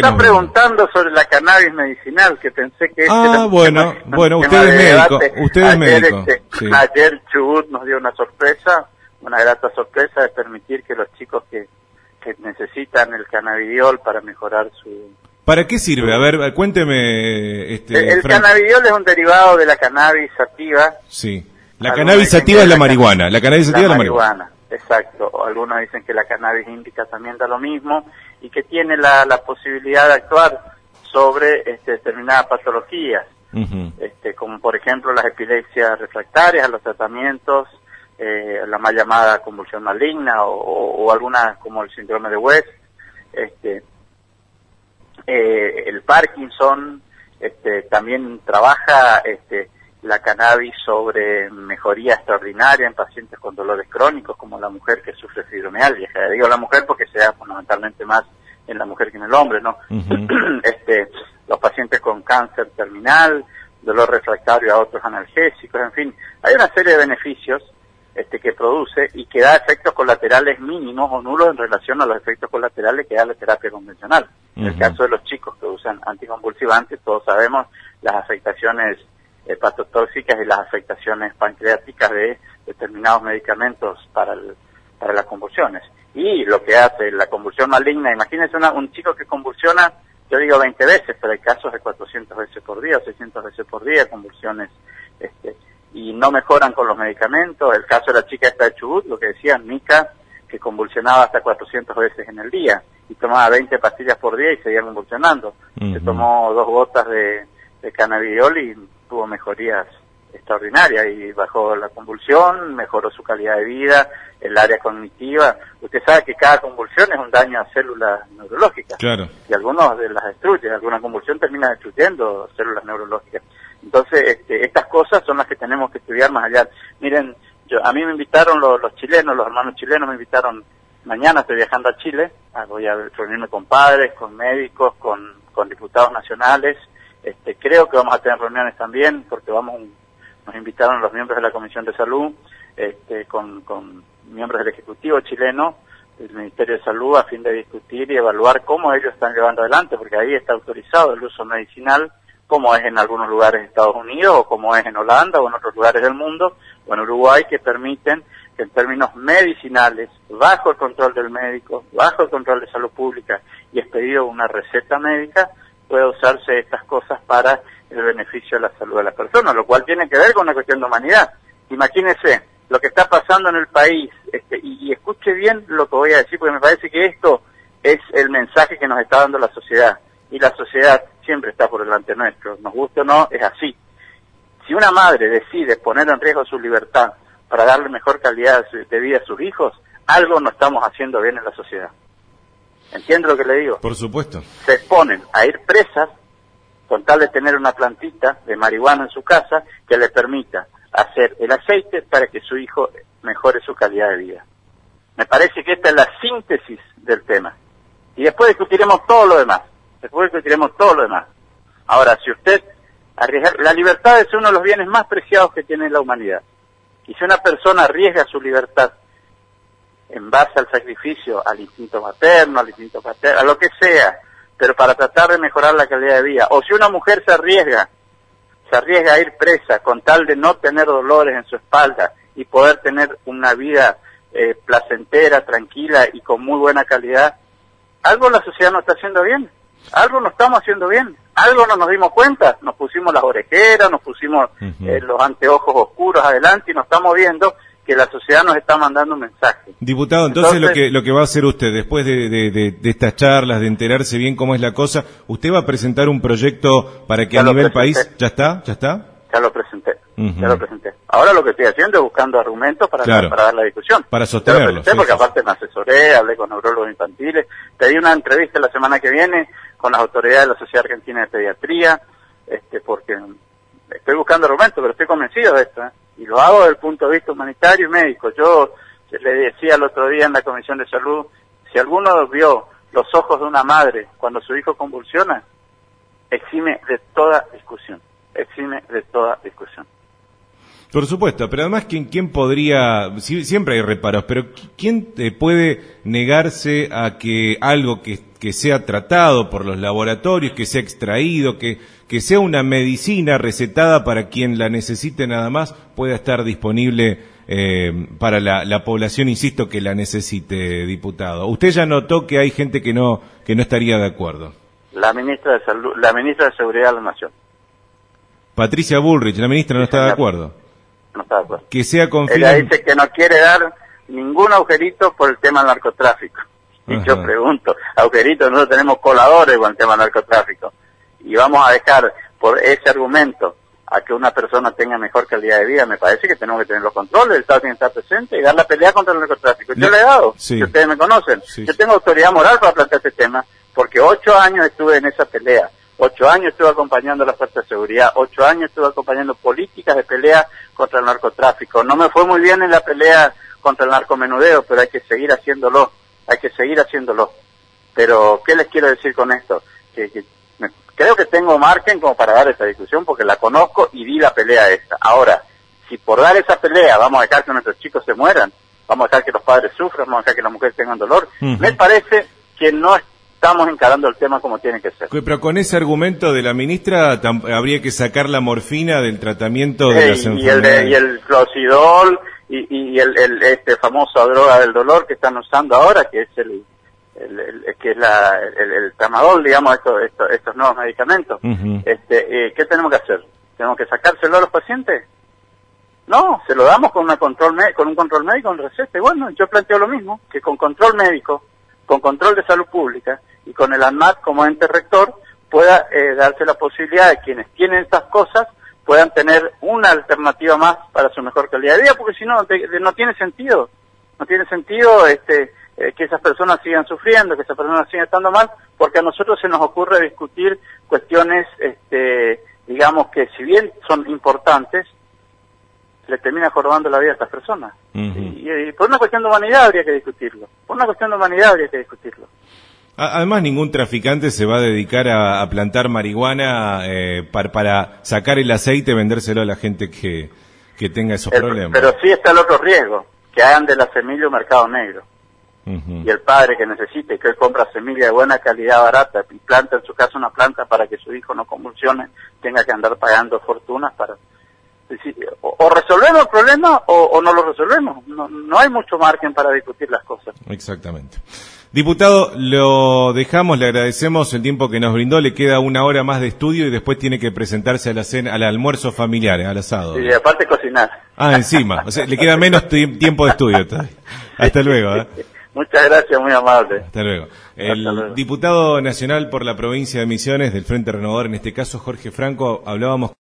está preguntando sobre la cannabis medicinal, que pensé que... bueno, usted es médico. Usted es médico. Sí. Ayer Chubut nos dio una sorpresa, una grata sorpresa de permitir que los chicos que necesitan el cannabidiol para mejorar su... ¿Para qué sirve? A ver, cuénteme. El cannabidiol es un derivado de la cannabis sativa. Sí. La cannabis sativa es la marihuana. La cannabis sativa es la marihuana. Exacto. Algunos dicen que la cannabis índica también da lo mismo y que tiene la posibilidad de actuar sobre determinadas patologías, como por ejemplo las epilepsias refractarias a los tratamientos, la mal llamada convulsión maligna o algunas como el síndrome de West, el Parkinson, también trabaja la cannabis sobre mejoría extraordinaria en pacientes con dolores crónicos, como la mujer que sufre fibromialgia. Digo la mujer porque se da fundamentalmente más en la mujer que en el hombre, ¿no? Los pacientes con cáncer terminal, dolor refractario a otros analgésicos, en fin, hay una serie de beneficios que produce y que da efectos colaterales mínimos o nulos en relación a los efectos colaterales que da la terapia convencional. En el caso de los chicos que usan anticonvulsivantes, todos sabemos las afectaciones hepatotóxicas y las afectaciones pancreáticas de determinados medicamentos para las convulsiones. Y lo que hace la convulsión maligna, imagínense un chico que convulsiona, yo digo 20 veces, pero hay casos de 400 veces por día o 600 veces por día, convulsiones, y no mejoran con los medicamentos. El caso de la chica esta de Chubut, lo que decía Mica, que convulsionaba hasta 400 veces en el día, y tomaba 20 pastillas por día y seguía convulsionando. Se tomó 2 gotas de cannabidiol y tuvo mejorías extraordinarias, y bajó la convulsión, mejoró su calidad de vida, el área cognitiva. Usted sabe que cada convulsión es un daño a células neurológicas. Claro. Y algunos las destruyen, alguna convulsión termina destruyendo células neurológicas. Entonces, estas cosas son las que tenemos que estudiar más allá. Miren, a mí me invitaron los chilenos, los hermanos chilenos me invitaron, mañana estoy viajando a Chile, voy a reunirme con padres, con médicos, con diputados nacionales. Creo que vamos a tener reuniones también, porque nos invitaron los miembros de la Comisión de Salud, con miembros del Ejecutivo chileno, del Ministerio de Salud, a fin de discutir y evaluar cómo ellos están llevando adelante, porque ahí está autorizado el uso medicinal, como es en algunos lugares de Estados Unidos, o como es en Holanda, o en otros lugares del mundo, o en Uruguay, que permiten que en términos medicinales, bajo el control del médico, bajo el control de salud pública, y expedido una receta médica, puede usarse estas cosas para el beneficio de la salud de las personas, lo cual tiene que ver con una cuestión de humanidad. Imagínese lo que está pasando en el país, y escuche bien lo que voy a decir, porque me parece que esto es el mensaje que nos está dando la sociedad, y la sociedad siempre está por delante nuestro, nos guste o no, es así. Si una madre decide poner en riesgo su libertad para darle mejor calidad de vida a sus hijos, algo no estamos haciendo bien en la sociedad. ¿Entiende lo que le digo? Por supuesto. Se exponen a ir presas con tal de tener una plantita de marihuana en su casa que le permita hacer el aceite para que su hijo mejore su calidad de vida. Me parece que esta es la síntesis del tema. Y después discutiremos todo lo demás. Ahora, si usted arriesga, la libertad es uno de los bienes más preciados que tiene la humanidad. Y si una persona arriesga su libertad en base al sacrificio, al instinto materno, al instinto paterno, a lo que sea, pero para tratar de mejorar la calidad de vida, o si una mujer se arriesga a ir presa con tal de no tener dolores en su espalda y poder tener una vida placentera, tranquila y con muy buena calidad, algo la sociedad no está haciendo bien, algo no estamos haciendo bien, algo no nos dimos cuenta, nos pusimos las orejeras, nos pusimos los anteojos oscuros adelante y nos estamos viendo que la sociedad nos está mandando un mensaje. Diputado, entonces lo que va a hacer usted, después de estas charlas, de enterarse bien cómo es la cosa, ¿usted va a presentar un proyecto para que a nivel país... ¿Ya está? Ya lo presenté. Ahora lo que estoy haciendo es buscando argumentos para dar la discusión. Para sostenerlo. Porque aparte me asesoré, hablé con neurólogos infantiles, pedí una entrevista la semana que viene con las autoridades de la Sociedad Argentina de Pediatría, porque estoy buscando argumentos, pero estoy convencido de esto, y lo hago desde el punto de vista humanitario y médico. Yo le decía el otro día en la Comisión de Salud, si alguno vio los ojos de una madre cuando su hijo convulsiona, exime de toda discusión. Por supuesto, pero además, ¿quién podría, siempre hay reparos, pero quién puede negarse a que algo que sea tratado por los laboratorios, que sea extraído, que sea una medicina recetada para quien la necesite nada más, pueda estar disponible para la población, insisto, que la necesite, diputado? Usted ya notó que hay gente que no estaría de acuerdo. La ministra de Salud, la ministra de Seguridad de la Nación. Patricia Bullrich, la ministra, no está de acuerdo. No está de acuerdo. Que sea con Ella dice que no quiere dar ningún agujerito por el tema del narcotráfico. Y yo pregunto, agujerito, nosotros tenemos coladores con el tema del narcotráfico. Y vamos a dejar por ese argumento a que una persona tenga mejor calidad de vida. Me parece que tenemos que tener los controles, el Estado tiene que estar presente y dar la pelea contra el narcotráfico. Yo le he dado, si ustedes me conocen. Yo tengo autoridad moral para plantear este tema, porque 8 años estuve en esa pelea. 8 años estuve acompañando a las fuerzas de seguridad, 8 años estuve acompañando políticas de pelea contra el narcotráfico. No me fue muy bien en la pelea contra el narcomenudeo, pero hay que seguir haciéndolo, Pero, ¿qué les quiero decir con esto? Creo que tengo margen como para dar esta discusión, porque la conozco y di la pelea esta. Ahora, si por dar esa pelea vamos a dejar que nuestros chicos se mueran, vamos a dejar que los padres sufran, vamos a dejar que las mujeres tengan dolor, me parece que no estamos encarando el tema como tiene que ser. Pero con ese argumento de la ministra habría que sacar la morfina del tratamiento de las enfermedades. Y el Clocidol y este famoso droga del dolor que están usando ahora, que es el tramadol, digamos, estos nuevos medicamentos. ¿Qué tenemos que hacer? ¿Tenemos que sacárselo a los pacientes? No, se lo damos con un control médico en receta. Y bueno, yo planteo lo mismo, que con control médico, con control de salud pública y con el ANMAT como ente rector pueda darse la posibilidad de quienes tienen estas cosas puedan tener una alternativa más para su mejor calidad de vida, porque si no, no tiene sentido. No tiene sentido que esas personas sigan sufriendo, que esas personas sigan estando mal, porque a nosotros se nos ocurre discutir cuestiones, digamos que si bien son importantes, le termina jorobando la vida a estas personas. Y por una cuestión de humanidad habría que discutirlo. Además, ningún traficante se va a dedicar a plantar marihuana para sacar el aceite y vendérselo a la gente que tenga esos problemas. Pero sí está el otro riesgo, que hagan de la semilla un mercado negro. Y el padre que necesite, que él compra semilla de buena calidad, barata, y planta en su casa una planta para que su hijo no convulsione, tenga que andar pagando fortunas para... O resolvemos el problema o no lo resolvemos. No hay mucho margen para discutir las cosas. Exactamente. Diputado, lo dejamos, le agradecemos el tiempo que nos brindó, le queda 1 hora más de estudio y después tiene que presentarse a la cena, al almuerzo familiar, al asado. Y aparte cocinar. Encima, o sea, le queda menos tiempo de estudio todavía. Hasta luego. Muchas gracias, muy amable. Hasta luego. El diputado nacional por la provincia de Misiones del Frente Renovador, en este caso Jorge Franco, hablábamos